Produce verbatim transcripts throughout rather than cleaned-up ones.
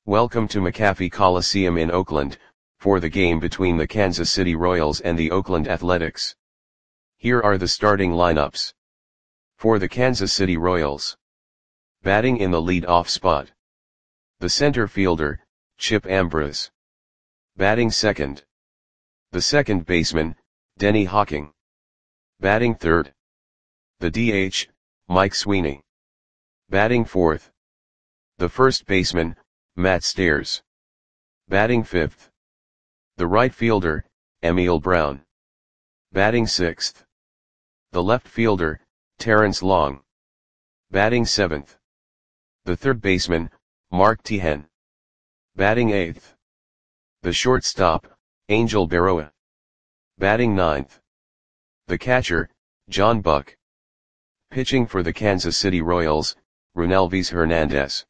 Welcome to McAfee Coliseum in Oakland, for the game between the Kansas City Royals and the Oakland Athletics. Here are the starting lineups. For the Kansas City Royals. Batting in the lead-off spot. The center fielder, Chip Ambrose. Batting second. The second baseman, Denny Hawking. Batting third. The D H, Mike Sweeney. Batting fourth. The first baseman, Matt Stairs. Batting fifth. The right fielder, Emil Brown. Batting sixth. The left fielder, Terrence Long. Batting seventh. The third baseman, Mark Teahen. Batting eighth. The shortstop, Angel Berroa. Batting ninth. The catcher, John Buck. Pitching for the Kansas City Royals, Runelvis Hernandez.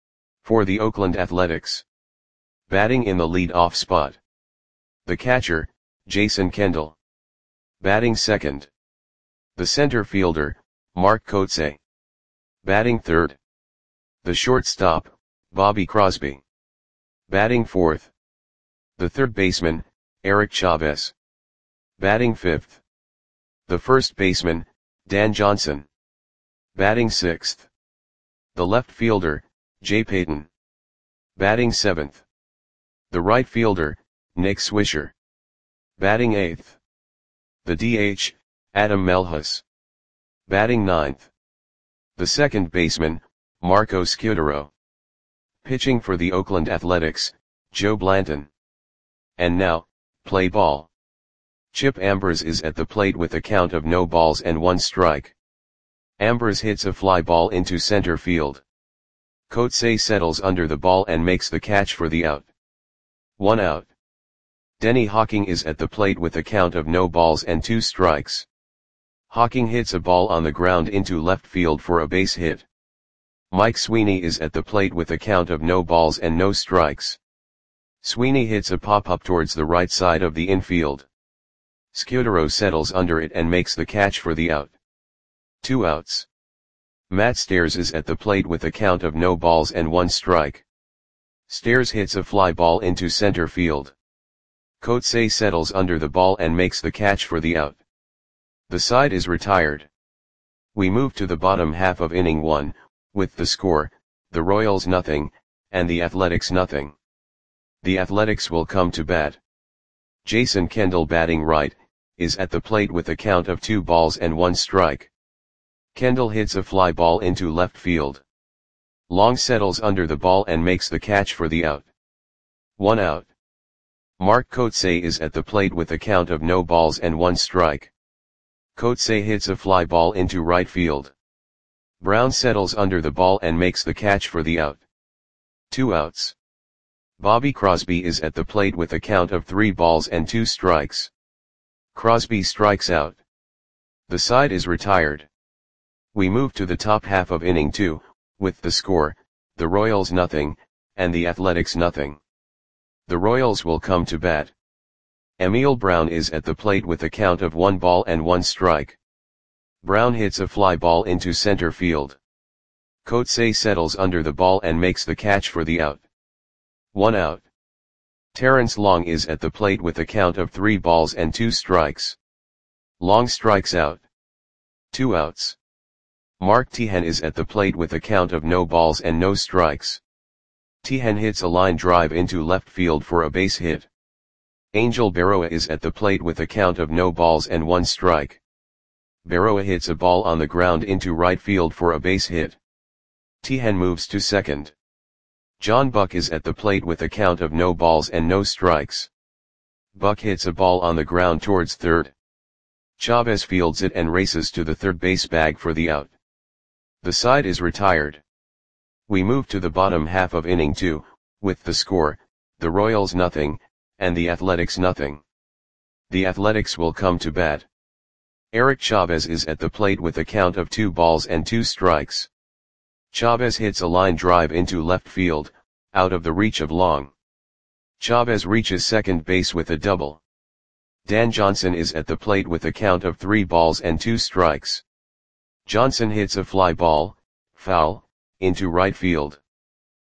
For the Oakland Athletics. Batting in the lead-off spot. The catcher, Jason Kendall. Batting second. The center fielder, Mark Kotsay. Batting third. The shortstop, Bobby Crosby. Batting fourth. The third baseman, Eric Chavez. Batting fifth. The first baseman, Dan Johnson. Batting sixth. The left fielder, Jay Payton. Batting seventh. The right fielder, Nick Swisher. Batting eighth. The D H, Adam Melhus. Batting ninth. The second baseman, Marco Scudero. Pitching for the Oakland Athletics, Joe Blanton. And now, play ball. Chip Ambrose is at the plate with a count of no balls and one strike. Ambrose hits a fly ball into center field. Kotsay settles under the ball and makes the catch for the out. One out. Denny Hawking is at the plate with a count of no balls and two strikes. Hawking hits a ball on the ground into left field for a base hit. Mike Sweeney is at the plate with a count of no balls and no strikes. Sweeney hits a pop-up towards the right side of the infield. Scudero settles under it and makes the catch for the out. Two outs. Matt Stairs is at the plate with a count of no balls and one strike. Stairs hits a fly ball into center field. Kotsay settles under the ball and makes the catch for the out. The side is retired. We move to the bottom half of inning one, with the score, the Royals nothing, and the Athletics nothing. The Athletics will come to bat. Jason Kendall, batting right, is at the plate with a count of two balls and one strike. Kendall hits a fly ball into left field. Long settles under the ball and makes the catch for the out. One out. Mark Kotsay is at the plate with a count of no balls and one strike. Kotsay hits a fly ball into right field. Brown settles under the ball and makes the catch for the out. Two outs. Bobby Crosby is at the plate with a count of three balls and two strikes. Crosby strikes out. The side is retired. We move to the top half of inning two, with the score, the Royals nothing, and the Athletics nothing. The Royals will come to bat. Emil Brown is at the plate with a count of one ball and one strike. Brown hits a fly ball into center field. Kotsay settles under the ball and makes the catch for the out. One out. Terrence Long is at the plate with a count of three balls and two strikes. Long strikes out. Two outs. Mark Teahen is at the plate with a count of no balls and no strikes. Teahen hits a line drive into left field for a base hit. Angel Berroa is at the plate with a count of no balls and one strike. Berroa hits a ball on the ground into right field for a base hit. Teahen moves to second. John Buck is at the plate with a count of no balls and no strikes. Buck hits a ball on the ground towards third. Chavez fields it and races to the third base bag for the out. The side is retired. We move to the bottom half of inning two, with the score, the Royals nothing, and the Athletics nothing. The Athletics will come to bat. Eric Chavez is at the plate with a count of two balls and two strikes. Chavez hits a line drive into left field, out of the reach of Long. Chavez reaches second base with a double. Dan Johnson is at the plate with a count of three balls and two strikes. Johnson hits a fly ball, foul, into right field.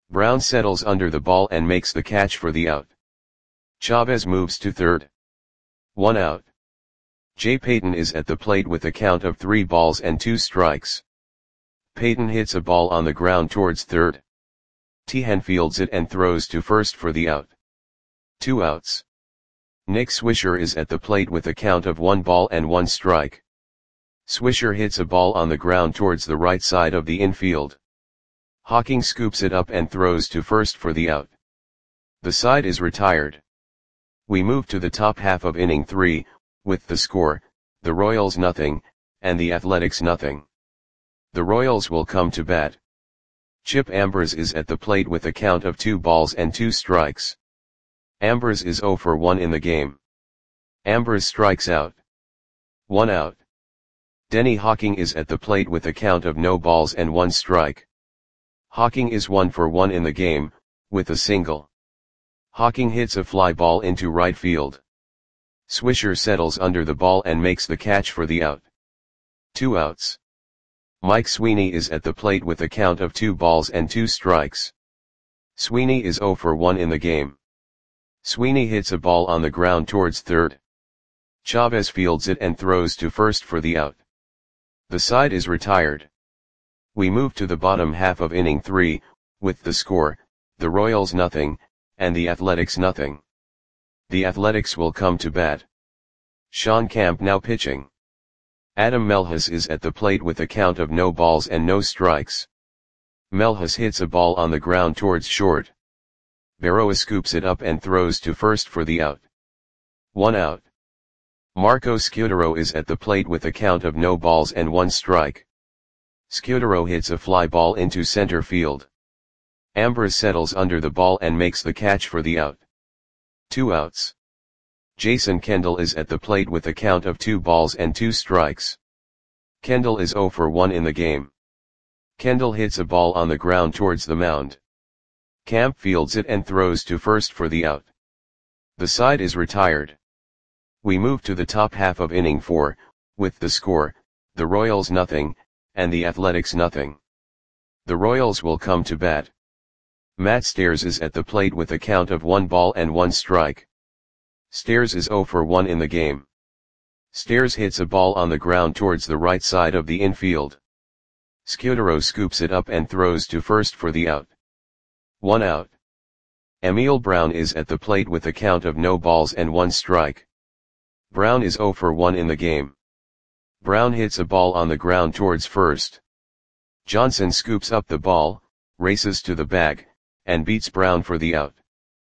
Brown settles under the ball and makes the catch for the out. Chavez moves to third. One out. Jay Payton is at the plate with a count of three balls and two strikes. Payton hits a ball on the ground towards third. Tehan fields it and throws to first for the out. Two outs. Nick Swisher is at the plate with a count of one ball and one strike. Swisher hits a ball on the ground towards the right side of the infield. Hawking scoops it up and throws to first for the out. The side is retired. We move to the top half of inning three, with the score, the Royals nothing, and the Athletics nothing. The Royals will come to bat. Chip Ambers is at the plate with a count of two balls and two strikes. Ambers is oh for one in the game. Ambers strikes out. One out. Denny Hawking is at the plate with a count of no balls and one strike. Hawking is one for one in the game, with a single. Hawking hits a fly ball into right field. Swisher settles under the ball and makes the catch for the out. Two outs. Mike Sweeney is at the plate with a count of two balls and two strikes. Sweeney is oh for one in the game. Sweeney hits a ball on the ground towards third. Chavez fields it and throws to first for the out. The side is retired. We move to the bottom half of inning three, with the score, the Royals nothing, and the Athletics nothing. The Athletics will come to bat. Sean Camp now pitching. Adam Melhus is at the plate with a count of no balls and no strikes. Melhus hits a ball on the ground towards short. Berroa scoops it up and throws to first for the out. One out. Marco Scudero is at the plate with a count of no balls and one strike. Scudero hits a fly ball into center field. Ambers settles under the ball and makes the catch for the out. Two outs. Jason Kendall is at the plate with a count of two balls and two strikes. Kendall is oh for one in the game. Kendall hits a ball on the ground towards the mound. Camp fields it and throws to first for the out. The side is retired. We move to the top half of inning four, with the score, the Royals nothing, and the Athletics nothing. The Royals will come to bat. Matt Stairs is at the plate with a count of one ball and one strike. Stairs is oh for one in the game. Stairs hits a ball on the ground towards the right side of the infield. Scudero scoops it up and throws to first for the out. One out. Emil Brown is at the plate with a count of no balls and one strike. Brown is oh for one in the game. Brown hits a ball on the ground towards first. Johnson scoops up the ball, races to the bag, and beats Brown for the out.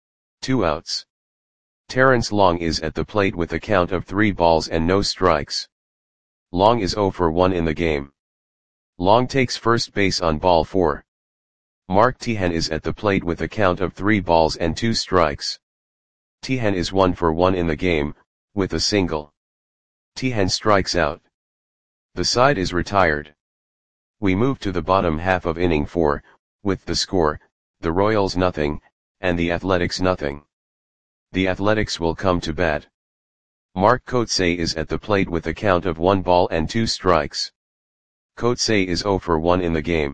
Two outs. Terrence Long is at the plate with a count of three balls and no strikes. Long is oh for one in the game. Long takes first base on ball four. Mark Tehan is at the plate with a count of three balls and two strikes. Tehan is one for one in the game, with a single. Tehan strikes out. The side is retired. We move to the bottom half of inning four, with the score, the Royals nothing, and the Athletics nothing. The Athletics will come to bat. Mark Kotsay is at the plate with a count of one ball and two strikes. Kotsay is oh for one in the game.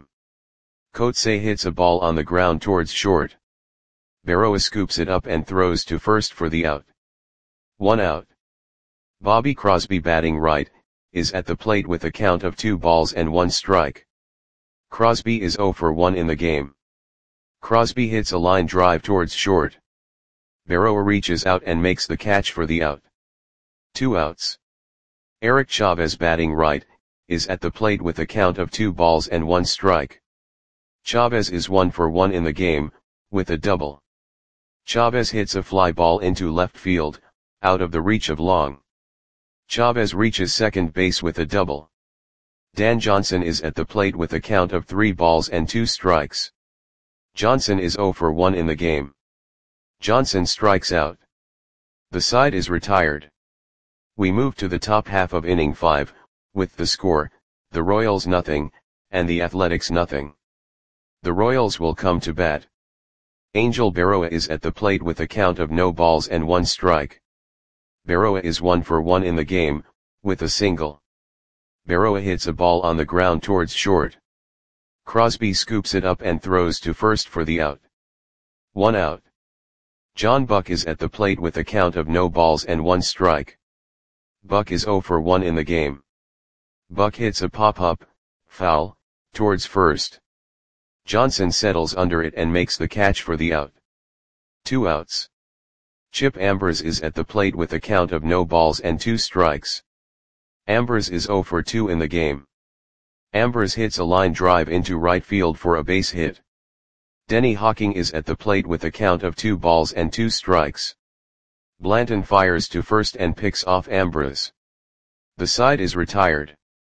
Kotsay hits a ball on the ground towards short. Berroa scoops it up and throws to first for the out. One out. Bobby Crosby batting right, is at the plate with a count of two balls and one strike. Crosby is oh for one in the game. Crosby hits a line drive towards short. Berroa reaches out and makes the catch for the out. Two outs. Eric Chavez batting right, is at the plate with a count of two balls and one strike. Chavez is one for one in the game, with a double. Chavez hits a fly ball into left field, out of the reach of Long. Chavez reaches second base with a double. Dan Johnson is at the plate with a count of three balls and two strikes. Johnson is oh for one in the game. Johnson strikes out. The side is retired. We move to the top half of inning five, with the score, the Royals nothing, and the Athletics nothing. The Royals will come to bat. Angel Berroa is at the plate with a count of no balls and one strike. Berroa is one for one in the game, with a single. Berroa hits a ball on the ground towards short. Crosby scoops it up and throws to first for the out. One out. John Buck is at the plate with a count of no balls and one strike. Buck is oh for one in the game. Buck hits a pop-up, foul, towards first. Johnson settles under it and makes the catch for the out. Two outs. Chip Ambers is at the plate with a count of no balls and two strikes. Ambers is oh for two in the game. Ambers hits a line drive into right field for a base hit. Denny Hawking is at the plate with a count of two balls and two strikes. Blanton fires to first and picks off Ambers. The side is retired.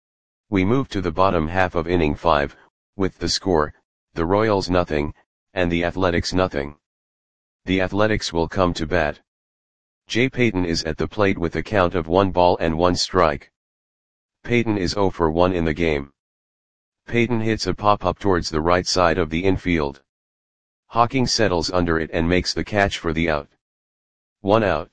We move to the bottom half of inning five, with the score, the Royals nothing, and the Athletics nothing. The Athletics will come to bat. Jay Payton is at the plate with a count of one ball and one strike. Payton is oh for one in the game. Payton hits a pop-up towards the right side of the infield. Hawking settles under it and makes the catch for the out. One out.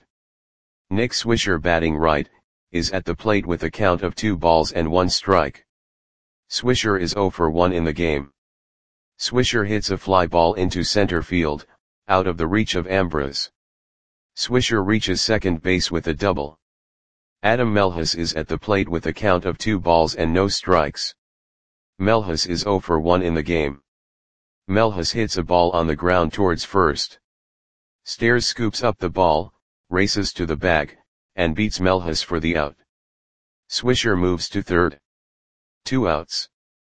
Nick Swisher, batting right, is at the plate with a count of two balls and one strike. Swisher is oh for one in the game. Swisher hits a fly ball into center field, out of the reach of Ambers. Swisher reaches second base with a double. Adam Melhus is at the plate with a count of two balls and no strikes. Melhus is oh for one in the game. Melhus hits a ball on the ground towards first. Stairs scoops up the ball, races to the bag, and beats Melhus for the out. Swisher moves to third. Two outs.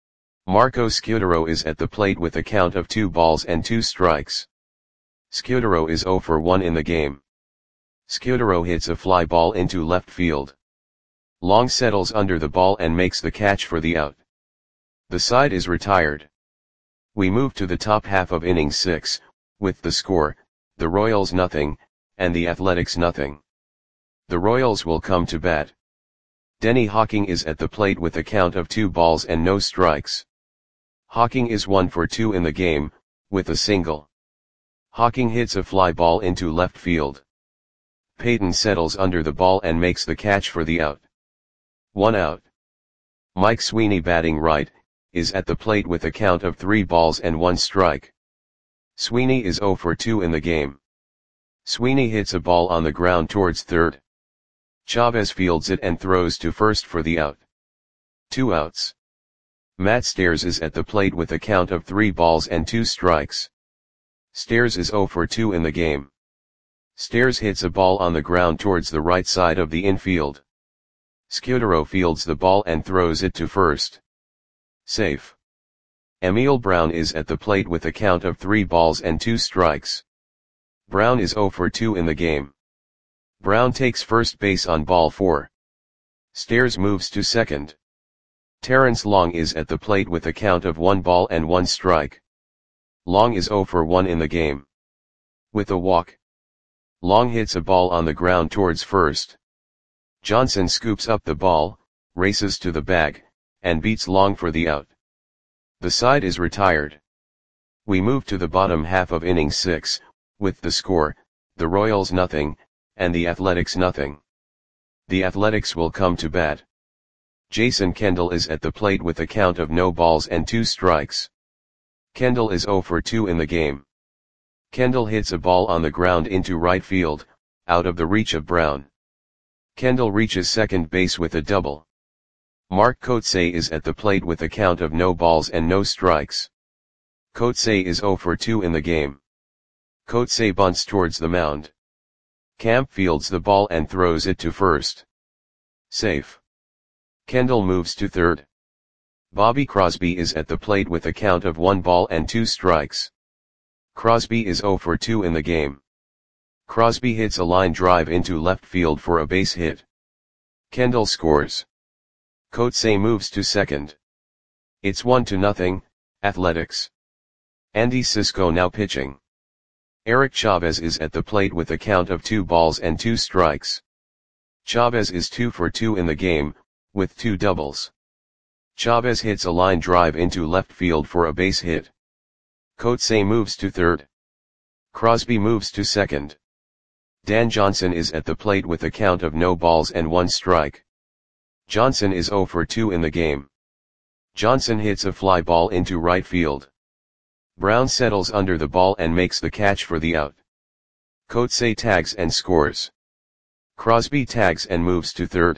Marco Scudero is at the plate with a count of two balls and two strikes. Scudero is oh for one in the game. Scudero hits a fly ball into left field. Long settles under the ball and makes the catch for the out. The side is retired. We move to the top half of inning six, with the score, the Royals nothing, and the Athletics nothing. The Royals will come to bat. Denny Hawking is at the plate with a count of two balls and no strikes. Hawking is one for two in the game, with a single. Hawking hits a fly ball into left field. Payton settles under the ball and makes the catch for the out. One out. Mike Sweeney, batting right, is at the plate with a count of three balls and one strike. Sweeney is oh for two in the game. Sweeney hits a ball on the ground towards third. Chavez fields it and throws to first for the out. Two outs. Matt Stairs is at the plate with a count of three balls and two strikes. Stairs is oh for two in the game. Stairs hits a ball on the ground towards the right side of the infield. Scudero fields the ball and throws it to first. Safe. Emil Brown is at the plate with a count of three balls and two strikes. Brown is oh for two in the game. Brown takes first base on ball four. Stairs moves to second. Terrence Long is at the plate with a count of one ball and one strike. Long is oh for one in the game. With a walk. Long hits a ball on the ground towards first. Johnson scoops up the ball, races to the bag, and beats Long for the out. The side is retired. We move to the bottom half of inning six, with the score, the Royals nothing, and the Athletics nothing. The Athletics will come to bat. Jason Kendall is at the plate with a count of no balls and two strikes. Kendall is oh for two in the game. Kendall hits a ball on the ground into right field, out of the reach of Brown. Kendall reaches second base with a double. Mark Kotsay is at the plate with a count of no balls and no strikes. Kotsay is oh for two in the game. Kotsay bunts towards the mound. Camp fields the ball and throws it to first. Safe. Kendall moves to third. Bobby Crosby is at the plate with a count of one ball and two strikes. Crosby is oh for two in the game. Crosby hits a line drive into left field for a base hit. Kendall scores. Kotsay moves to second. It's one to nothing, Athletics. Andy Cisco now pitching. Eric Chavez is at the plate with a count of two balls and two strikes. Chavez is two for two in the game, with two doubles. Chavez hits a line drive into left field for a base hit. Kotsay moves to third. Crosby moves to second. Dan Johnson is at the plate with a count of no balls and one strike. Johnson is oh for two in the game. Johnson hits a fly ball into right field. Brown settles under the ball and makes the catch for the out. Coetzee tags and scores. Crosby tags and moves to third.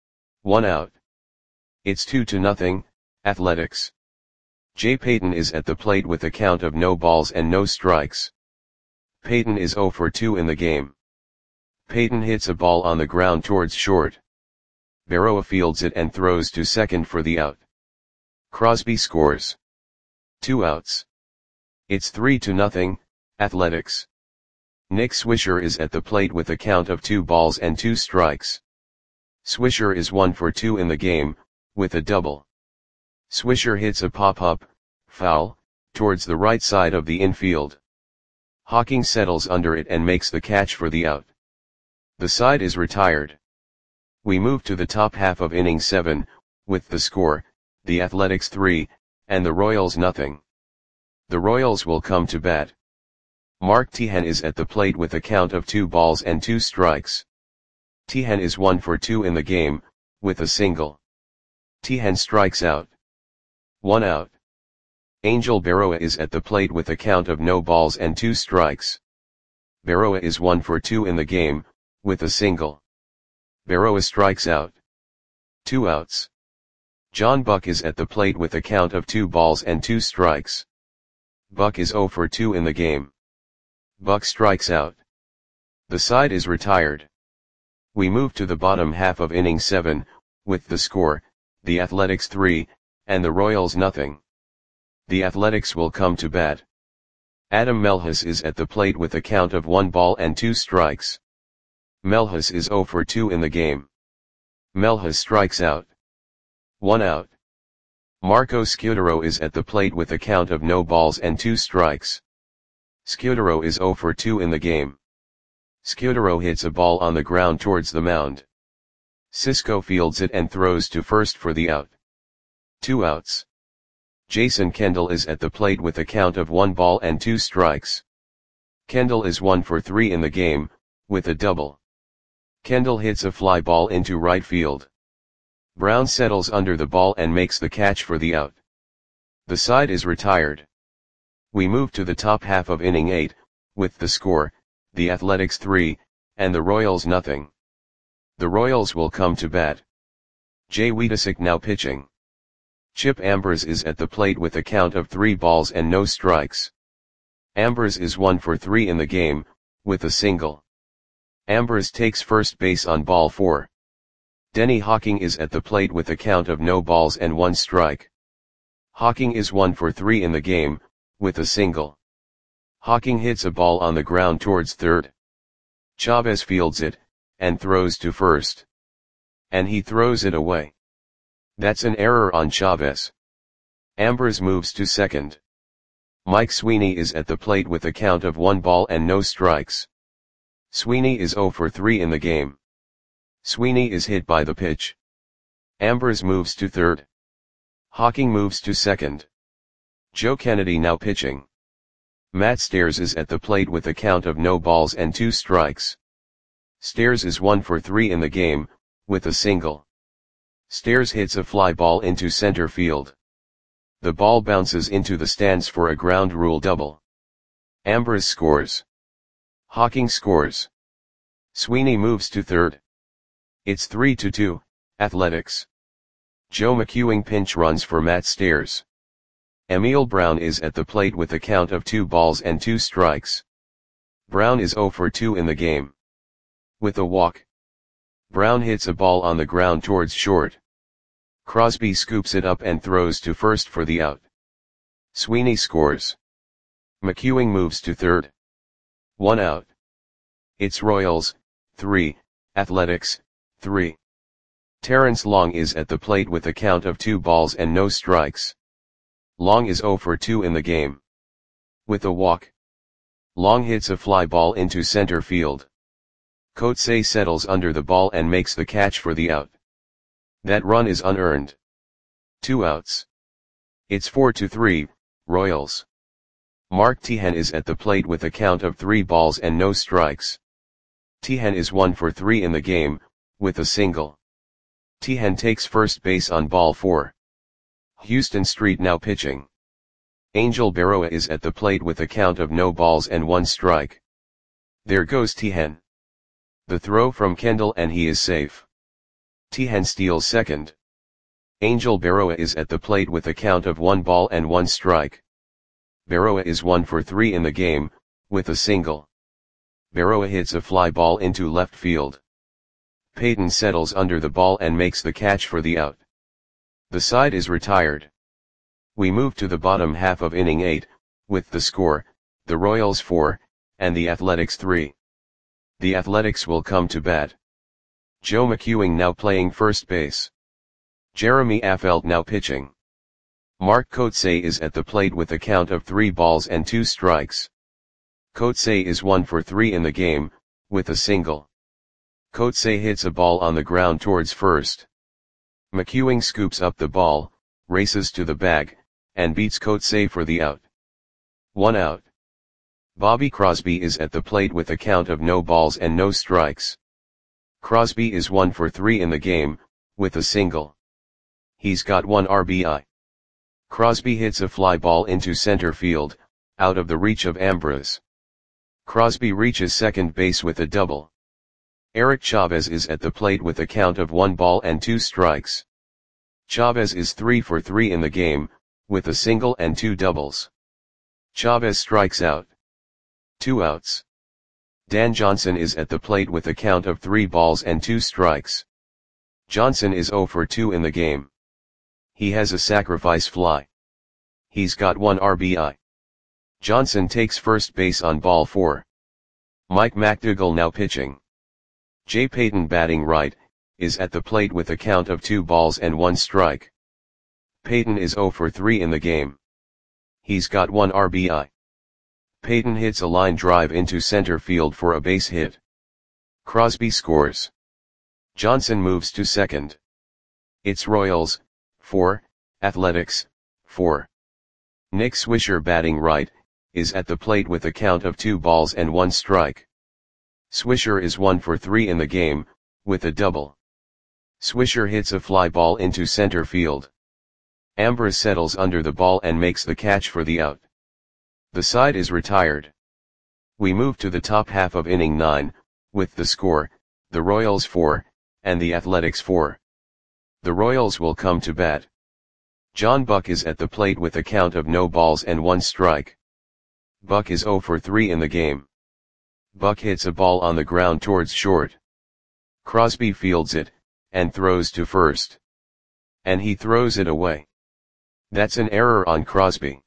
One out. It's two to nothing, Athletics. Jay Payton is at the plate with a count of no balls and no strikes. Payton is zero for two in the game. Payton hits a ball on the ground towards short. Berroa fields it and throws to second for the out. Crosby scores. Two outs. It's three to nothing, Athletics. Nick Swisher is at the plate with a count of two balls and two strikes. Swisher is one for two in the game, with a double. Swisher hits a pop-up, foul, towards the right side of the infield. Hawking settles under it and makes the catch for the out. The side is retired. We move to the top half of inning seven, with the score, the Athletics three, and the Royals nothing. The Royals will come to bat. Mark Teahen is at the plate with a count of two balls and two strikes. Teahen is one for two in the game, with a single. Teahen strikes out. One out. Angel Berroa is at the plate with a count of no balls and two strikes. Berroa is one for two in the game, with a single. Berroa strikes out. Two outs. John Buck is at the plate with a count of two balls and two strikes. Buck is zero for two in the game. Buck strikes out. The side is retired. We move to the bottom half of inning seven, with the score, the Athletics three, and the Royals nothing. The Athletics will come to bat. Adam Melhus is at the plate with a count of one ball and two strikes. Melhus is zero for two in the game. Melhus strikes out. One out. Marco Scutaro is at the plate with a count of no balls and two strikes. Scutaro is zero for two in the game. Scutaro hits a ball on the ground towards the mound. Cisco fields it and throws to first for the out. Two outs. Jason Kendall is at the plate with a count of one ball and two strikes. Kendall is one for three in the game, with a double. Kendall hits a fly ball into right field. Brown settles under the ball and makes the catch for the out. The side is retired. We move to the top half of inning eight, with the score, the Athletics three, and the Royals nothing. The Royals will come to bat. Jay Wiedesick now pitching. Chip Ambers is at the plate with a count of three balls and no strikes. Ambers is one for three in the game, with a single. Ambers takes first base on ball four. Denny Hawking is at the plate with a count of no balls and one strike. Hawking is one for three in the game, with a single. Hawking hits a ball on the ground towards third. Chavez fields it, and throws to first. And he throws it away. That's an error on Chavez. Ambers moves to second. Mike Sweeney is at the plate with a count of one ball and no strikes. Sweeney is zero for three in the game. Sweeney is hit by the pitch. Ambers moves to third. Hawking moves to second. Joe Kennedy now pitching. Matt Stairs is at the plate with a count of no balls and two strikes. Stairs is one for three in the game, with a single. Stairs hits a fly ball into center field. The ball bounces into the stands for a ground rule double. Ambers scores. Hawking scores. Sweeney moves to third. It's three to two, Athletics. Joe McEwing pinch runs for Matt Stairs. Emil Brown is at the plate with a count of two balls and two strikes. Brown is zero for two in the game. With a walk. Brown hits a ball on the ground towards short. Crosby scoops it up and throws to first for the out. Sweeney scores. McEwing moves to third. One out. It's Royals, three, Athletics, three. Terrence Long is at the plate with a count of two balls and no strikes. Long is zero for two in the game. With a walk. Long hits a fly ball into center field. Coetzee settles under the ball and makes the catch for the out. That run is unearned. Two outs. It's four to three, Royals. Mark Teahen is at the plate with a count of three balls and no strikes. Teahen is one for three in the game, with a single. Teahen takes first base on ball four. Houston Street now pitching. Angel Baroa is at the plate with a count of no balls and one strike. There goes Tihen. The throw from Kendall and he is safe. Tihen steals second. Angel Baroa is at the plate with a count of one ball and one strike. Baroa is one for three in the game, with a single. Baroa hits a fly ball into left field. Payton settles under the ball and makes the catch for the out. The side is retired. We move to the bottom half of inning eight, with the score, the Royals four, and the Athletics three. The Athletics will come to bat. Joe McEwing now playing first base. Jeremy Affeldt now pitching. Mark Kotsay is at the plate with a count of three balls and two strikes. Kotsay is one for three in the game, with a single. Kotsay hits a ball on the ground towards first. McEwing scoops up the ball, races to the bag, and beats Kotsay for the out. One out. Bobby Crosby is at the plate with a count of no balls and no strikes. Crosby is one for three in the game, with a single. He's got one R B I. Crosby hits a fly ball into center field, out of the reach of Ambrose. Crosby reaches second base with a double. Eric Chavez is at the plate with a count of one ball and two strikes. Chavez is three for three in the game, with a single and two doubles. Chavez strikes out. Two outs. Dan Johnson is at the plate with a count of three balls and two strikes. Johnson is zero for two in the game. He has a sacrifice fly. He's got one R B I. Johnson takes first base on ball four. Mike McDougall now pitching. Jay Payton batting right, is at the plate with a count of two balls and one strike. Payton is zero for three in the game. He's got one R B I. Payton hits a line drive into center field for a base hit. Crosby scores. Johnson moves to second. It's Royals, four, Athletics, four. Nick Swisher batting right, is at the plate with a count of two balls and one strike. Swisher is one for three in the game, with a double. Swisher hits a fly ball into center field. Ambrose settles under the ball and makes the catch for the out. The side is retired. We move to the top half of inning nine, with the score, the Royals four, and the Athletics four. The Royals will come to bat. John Buck is at the plate with a count of no balls and one strike. Buck is zero for three in the game. Buck hits a ball on the ground towards short. Crosby fields it, and throws to first. And he throws it away. That's an error on Crosby.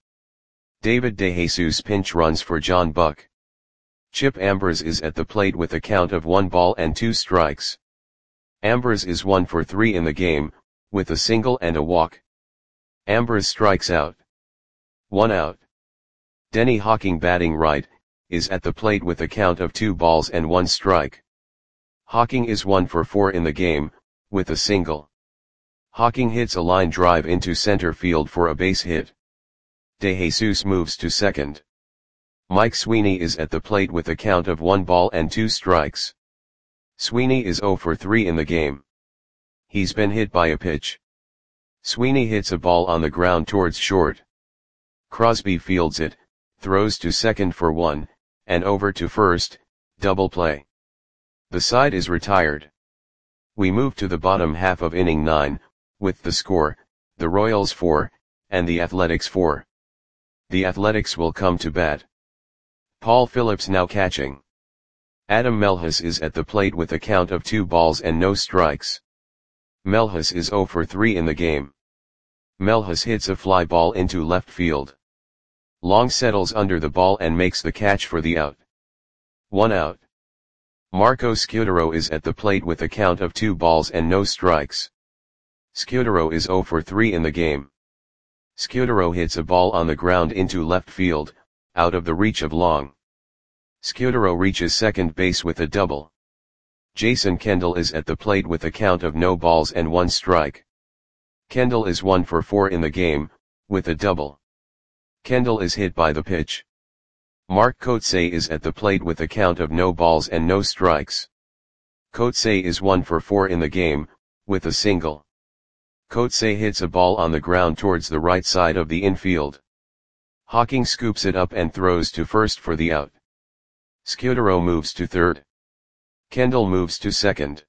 David DeJesus pinch runs for John Buck. Chip Ambrose is at the plate with a count of one ball and two strikes. Ambrose is one for three in the game, with a single and a walk. Ambrose strikes out. One out. Denny Hawking batting right, is at the plate with a count of two balls and one strike. Hawking is one for four in the game, with a single. Hawking hits a line drive into center field for a base hit. DeJesus moves to second. Mike Sweeney is at the plate with a count of one ball and two strikes. Sweeney is zero for three in the game. He's been hit by a pitch. Sweeney hits a ball on the ground towards short. Crosby fields it, throws to second for one, and over to first, double play. The side is retired. We move to the bottom half of inning nine, with the score, the Royals four, and the Athletics four. The Athletics will come to bat. Paul Phillips now catching. Adam Melhus is at the plate with a count of two balls and no strikes. Melhus is zero for three in the game. Melhus hits a fly ball into left field. Long settles under the ball and makes the catch for the out. One out. Marco Scutaro is at the plate with a count of two balls and no strikes. Scutaro is zero for three in the game. Scutaro hits a ball on the ground into left field, out of the reach of Long. Scutaro reaches second base with a double. Jason Kendall is at the plate with a count of no balls and one strike. Kendall is one for four in the game, with a double. Kendall is hit by the pitch. Mark Kotsay is at the plate with a count of no balls and no strikes. Kotsay is one for four in the game, with a single. Kotsay hits a ball on the ground towards the right side of the infield. Hawking scoops it up and throws to first for the out. Scudero moves to third. Kendall moves to second.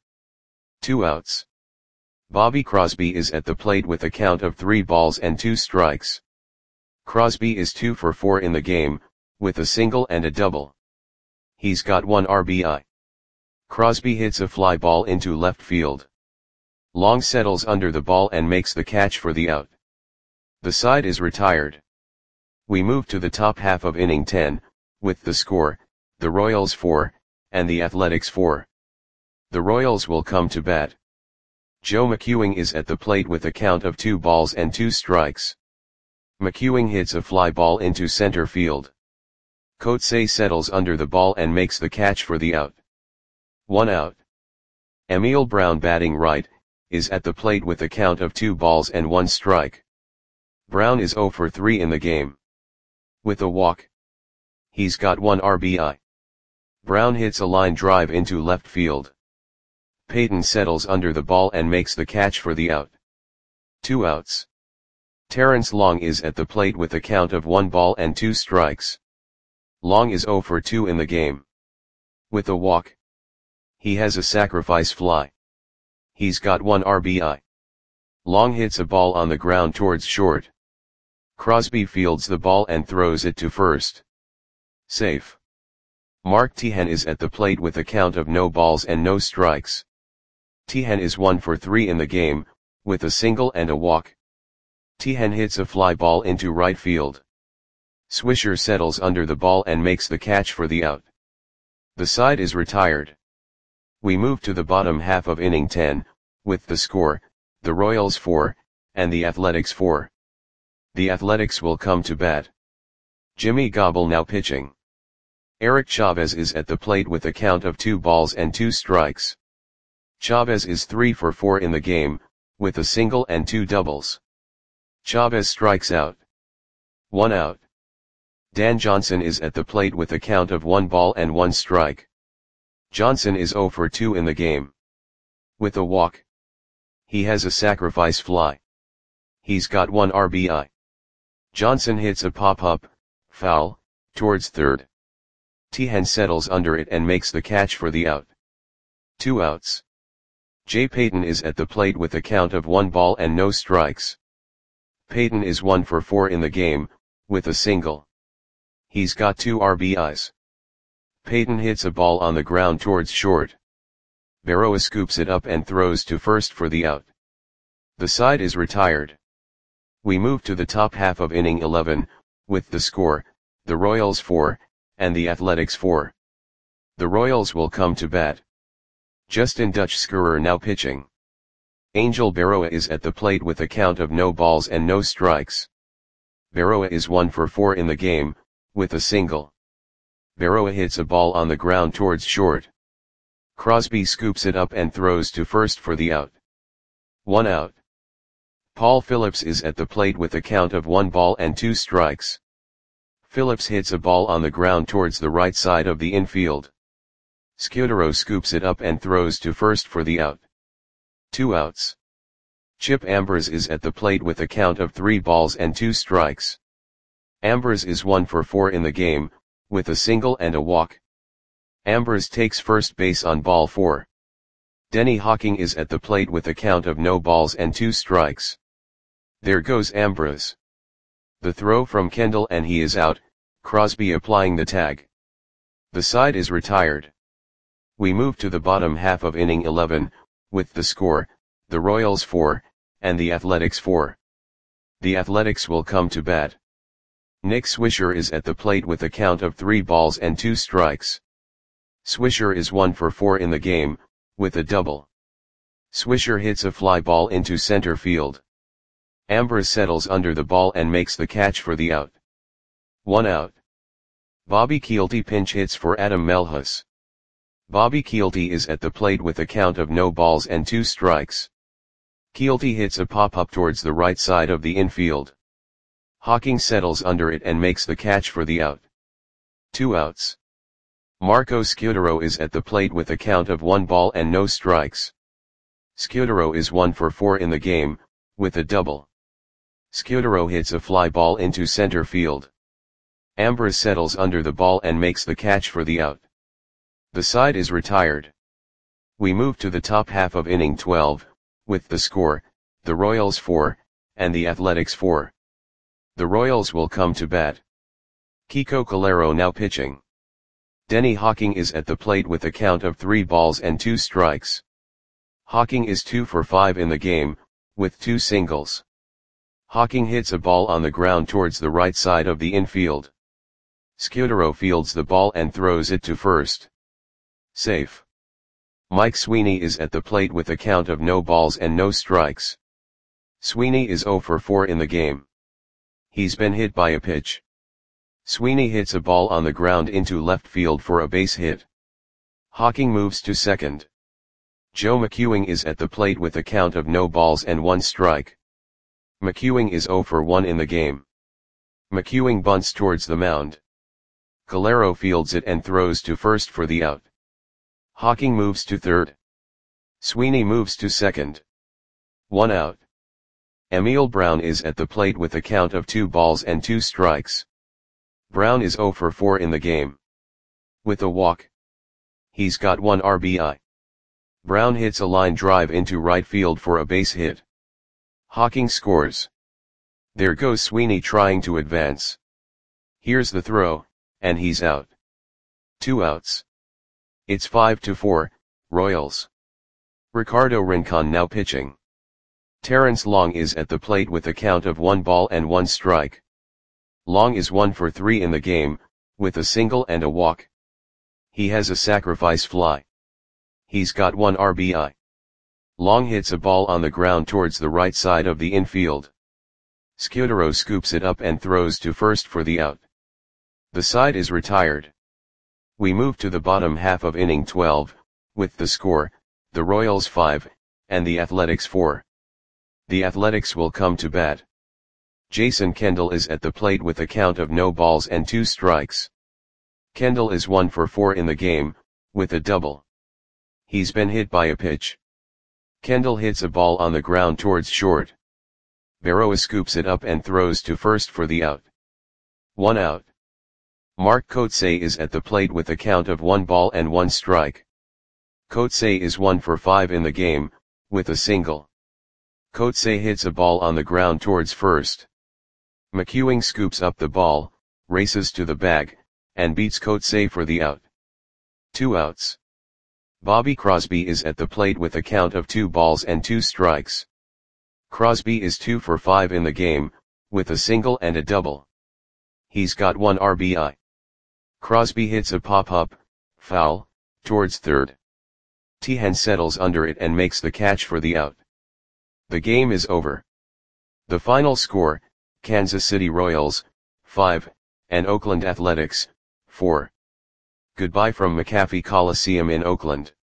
Two outs. Bobby Crosby is at the plate with a count of three balls and two strikes. Crosby is two for four in the game, with a single and a double. He's got one R B I. Crosby hits a fly ball into left field. Long settles under the ball and makes the catch for the out. The side is retired. We move to the top half of inning ten, with the score, the Royals four, and the Athletics four. The Royals will come to bat. Joe McEwing is at the plate with a count of two balls and two strikes. McEwing hits a fly ball into center field. Coetzee settles under the ball and makes the catch for the out. One out. Emil Brown, batting right, is at the plate with a count of two balls and one strike. Brown is zero for three in the game. With a walk. He's got one R B I. Brown hits a line drive into left field. Payton settles under the ball and makes the catch for the out. Two outs. Terrence Long is at the plate with a count of one ball and two strikes. Long is zero for two in the game. With a walk. He has a sacrifice fly. He's got one R B I. Long hits a ball on the ground towards short. Crosby fields the ball and throws it to first. Safe. Mark Teahen is at the plate with a count of no balls and no strikes. Teahen is one for three in the game, with a single and a walk. Teahen hits a fly ball into right field. Swisher settles under the ball and makes the catch for the out. The side is retired. We move to the bottom half of inning ten, with the score, the Royals four, and the Athletics four. The Athletics will come to bat. Jimmy Gobble now pitching. Eric Chavez is at the plate with a count of two balls and two strikes. Chavez is three for four in the game, with a single and two doubles. Chavez strikes out. One out. Dan Johnson is at the plate with a count of one ball and one strike. Johnson is zero for two in the game. With a walk. He has a sacrifice fly. He's got one R B I. Johnson hits a pop-up, foul, towards third. Teahen settles under it and makes the catch for the out. Two outs. Jay Payton is at the plate with a count of one ball and no strikes. Payton is one for four in the game, with a single. He's got two R B Is. Payton hits a ball on the ground towards short. Berroa scoops it up and throws to first for the out. The side is retired. We move to the top half of inning eleven, with the score, the Royals four, and the Athletics four. The Royals will come to bat. Justin Dutch Scurer now pitching. Angel Berroa is at the plate with a count of no balls and no strikes. Berroa is one for four in the game, with a single. Berroa hits a ball on the ground towards short. Crosby scoops it up and throws to first for the out. One out. Paul Phillips is at the plate with a count of one ball and two strikes. Phillips hits a ball on the ground towards the right side of the infield. Scudero scoops it up and throws to first for the out. Two outs. Chip Ambers is at the plate with a count of three balls and two strikes. Ambers is one for four in the game, with a single and a walk. Ambers takes first base on ball four. Denny Hawking is at the plate with a count of no balls and two strikes. There goes Ambers. The throw from Kendall and he is out, Crosby applying the tag. The side is retired. We move to the bottom half of inning eleven, with the score, the Royals four, and the Athletics four. The Athletics will come to bat. Nick Swisher is at the plate with a count of three balls and two strikes. Swisher is one for four in the game, with a double. Swisher hits a fly ball into center field. Ambers settles under the ball and makes the catch for the out. One out. Bobby Kielty pinch hits for Adam Melhus. Bobby Kielty is at the plate with a count of no balls and two strikes. Kielty hits a pop-up towards the right side of the infield. Hawking settles under it and makes the catch for the out. Two outs. Marco Scudero is at the plate with a count of one ball and no strikes. Scudero is one for four in the game, with a double. Scudero hits a fly ball into center field. Ambrose settles under the ball and makes the catch for the out. The side is retired. We move to the top half of inning twelve, with the score, the Royals four, and the Athletics four. The Royals will come to bat. Kiko Calero now pitching. Denny Hawking is at the plate with a count of three balls and two strikes. Hawking is two for five in the game, with two singles. Hawking hits a ball on the ground towards the right side of the infield. Scudero fields the ball and throws it to first. Safe. Mike Sweeney is at the plate with a count of no balls and no strikes. Sweeney is zero for four in the game. He's been hit by a pitch. Sweeney hits a ball on the ground into left field for a base hit. Hawking moves to second. Joe McEwing is at the plate with a count of no balls and one strike. McEwing is zero for one in the game. McEwing bunts towards the mound. Calero fields it and throws to first for the out. Hawking moves to third. Sweeney moves to second. One out. Emil Brown is at the plate with a count of two balls and two strikes. Brown is zero for four in the game. With a walk. He's got one R B I. Brown hits a line drive into right field for a base hit. Hawking scores. There goes Sweeney trying to advance. Here's the throw, and he's out. Two outs. It's five to four, Royals. Ricardo Rincon now pitching. Terrence Long is at the plate with a count of one ball and one strike. Long is one for three in the game, with a single and a walk. He has a sacrifice fly. He's got one R B I. Long hits a ball on the ground towards the right side of the infield. Scudero scoops it up and throws to first for the out. The side is retired. We move to the bottom half of inning twelve, with the score, the Royals five, and the Athletics four. The Athletics will come to bat. Jason Kendall is at the plate with a count of no balls and two strikes. Kendall is one for four in the game, with a double. He's been hit by a pitch. Kendall hits a ball on the ground towards short. Berroa scoops it up and throws to first for the out. One out. Mark Kotsay is at the plate with a count of one ball and one strike. Kotsay is one for five in the game, with a single. Kotsay hits a ball on the ground towards first. McEwing scoops up the ball, races to the bag, and beats Kotsay for the out. Two outs. Bobby Crosby is at the plate with a count of two balls and two strikes. Crosby is two for five in the game, with a single and a double. He's got one R B I. Crosby hits a pop-up, foul, towards third. Tehan settles under it and makes the catch for the out. The game is over. The final score, Kansas City Royals, five, and Oakland Athletics, four. Goodbye from McAfee Coliseum in Oakland.